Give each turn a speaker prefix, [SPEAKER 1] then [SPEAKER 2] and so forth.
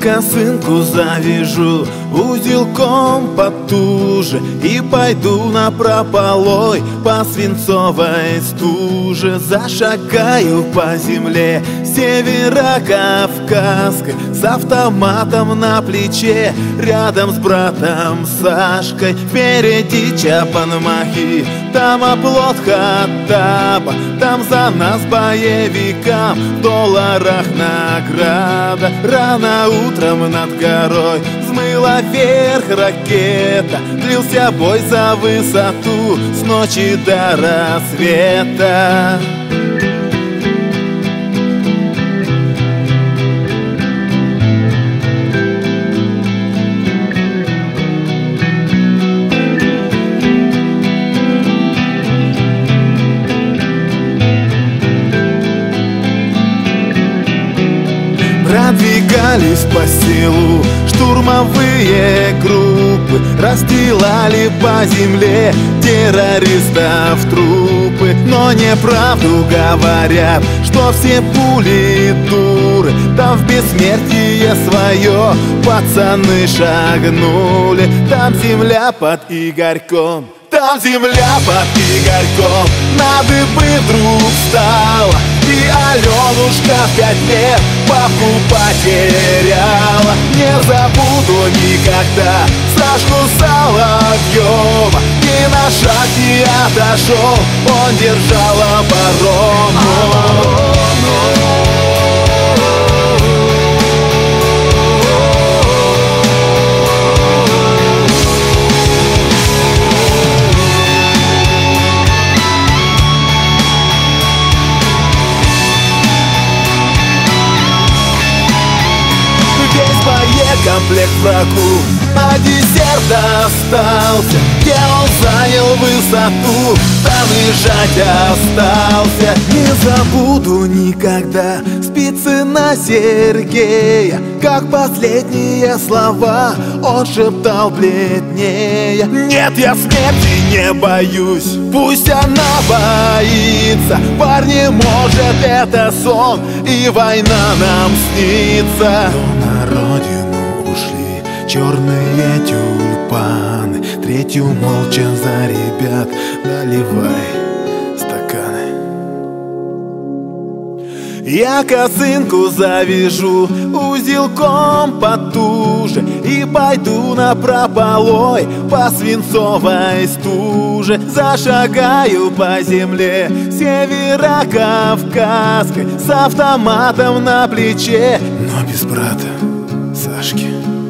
[SPEAKER 1] косынку завяжу узелком потуже и пойду напропалой по свинцовой стуже. Зашагаю по земле северокавказской с автоматом на плече, рядом с братом Сашкой. Впереди Чапан-Махи, там оплот Хаттаба, там за нас боевикам в долларах награда. Рано утром над горой взмыла вверх ракета, длился бой за высоту с ночи до рассвета. Продвигались по селу штурмовые группы, расстилали по земле террористов трупы. Но неправду говорят, что все пули дуры. Там в бессмертие свое пацаны шагнули. Там земля под Игорьком, там земля под Игорьком на дыбы вдруг встала, и Аленушка в 5 лет папу потеряла. Не забуду никогда Сашку Соловьева, ни на шаг не отошел, он держал оборону. Боекомплект врагу, а десерт остался. Где он занял высоту, там лежать остался. Не забуду никогда Спицына Сергея, как последние слова он шептал бледнее. Нет, я смерти не боюсь, пусть она боится. Парни, может, это сон, и война нам снится. На родину ушли черные тюльпаны, третью молча за ребят наливай стаканы. Я косынку завяжу узелком потуже и пойду напропалой по свинцовой стуже. Зашагаю по земле северокавказской с автоматом на плече, но без брата Сашки.